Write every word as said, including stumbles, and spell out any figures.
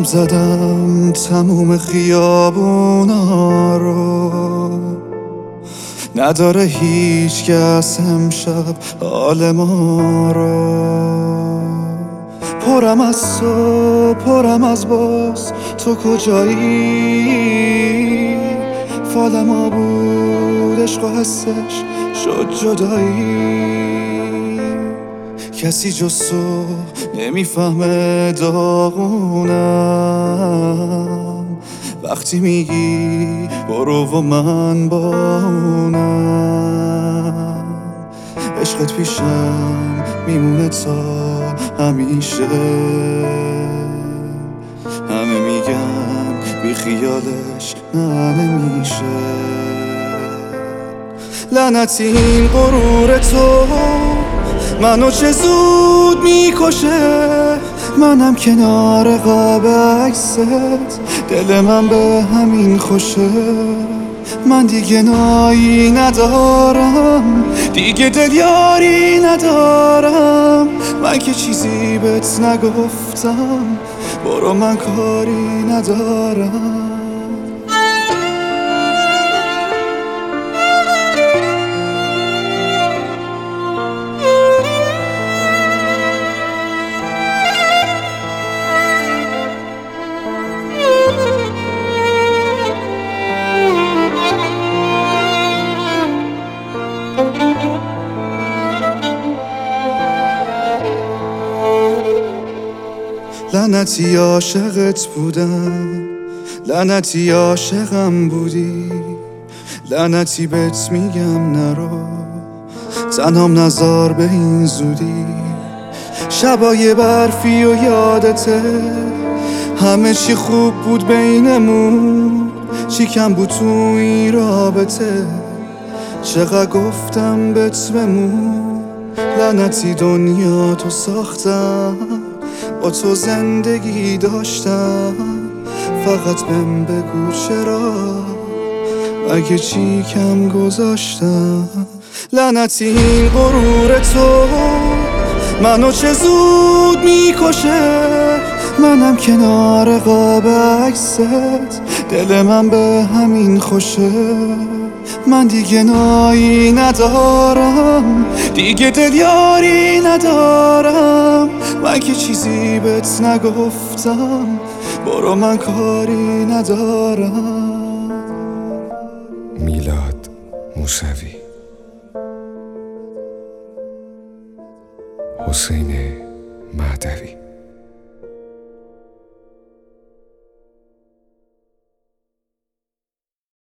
قدم زدم تموم خیابونا رو، نداره هیچ کس امشب حال ما رو. پرم از تو پرم از باز، تو کجایی؟ فال ما بود عشق و حسش شد جدایی. کسی جز تو نمیفهمه داغونم، وقتی میگی برو و من با اونم. عشقت پیشم میمونه تا همیشه، همه میگن بی خیالش نه نمیشه. لعنتی این غرور تو منو چه زود میکشه، منم کنار قاب عکست دل من به همین خوشه. من دیگه نایی ندارم، دیگه دل یاری ندارم، من که چیزی بهت نگفتم، برو من کاری ندارم. لعنتی عاشقت بودم، لعنتی عاشقم بودی، لعنتی بهت میگم نرو، تنهام نزار به این زودی. شبای برفی و یادته، همه چی خوب بود بینمون، چی کم بود تو این رابطه، چقدر گفتم بهت بمون. لعنتی دنیا تو ساختم، با تو زندگی داشتم، فقط بهم بگو چرا، اگه چی کم گذاشتم. لعنتی این غرور تو منو چه زود میکشه، منم کنار قاب عکست دل من به همین خوشه. من دیگه نایی ندارم، دیگه دل یاری ندارم، من که چیزی بهت نگفتم، برو من کاری ندارم. میلاد موسوی، حسین مهدوی.